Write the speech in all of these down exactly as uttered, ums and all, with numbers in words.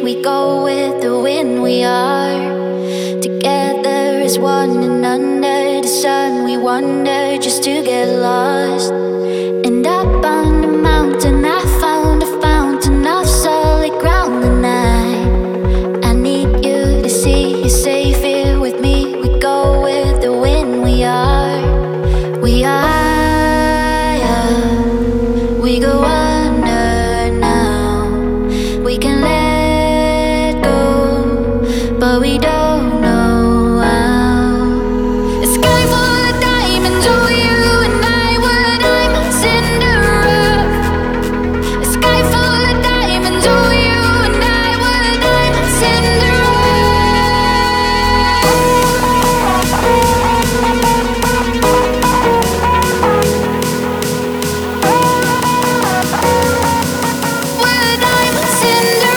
between, we go with the wind. We are together as one, and under the sun we wander just to get lost. And up on the mountain I found a fountain of solid ground, and I, I need you to see you're safe here with me. We go with the wind. We are, we are, yeah. We go under now. We can let go, but we don't know how. A sky full of diamonds, oh, you and I were diamonds in the rough. A sky full of diamonds, oh, you and I were diamonds in the We're diamonds in the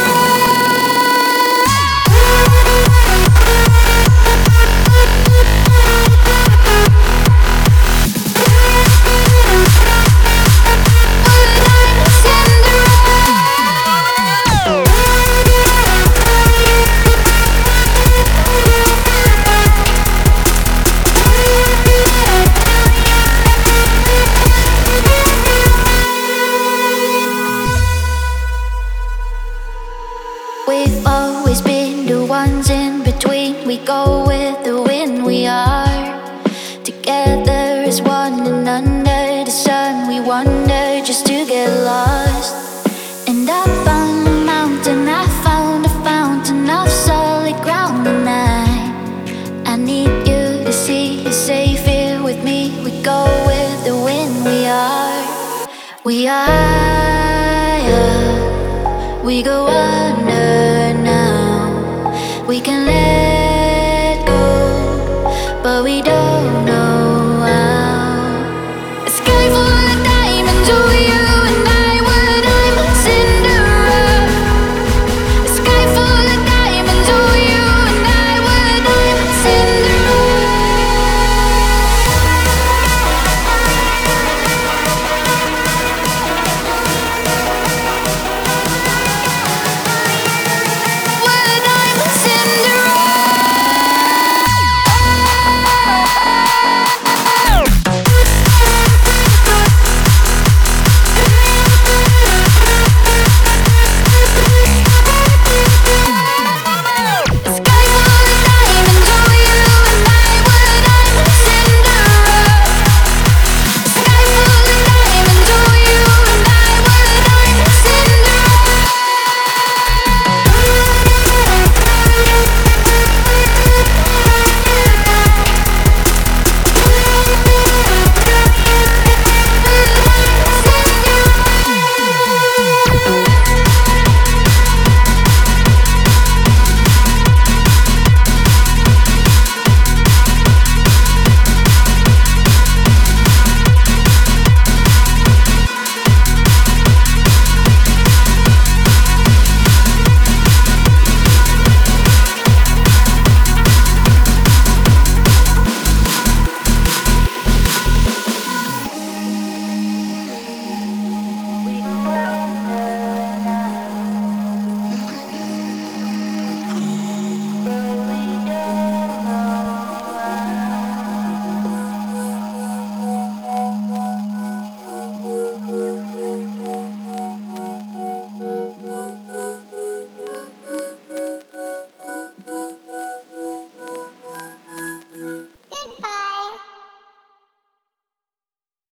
We've always been the ones in between. We go with the wind. We are together as one, and under the sun we wander just to get lost. And up on the mountain I found a fountain of solid ground, and I, I need you to see you're safe here with me. We go with the wind. We are, we are, yeah. We go under now. We can let go, but we don't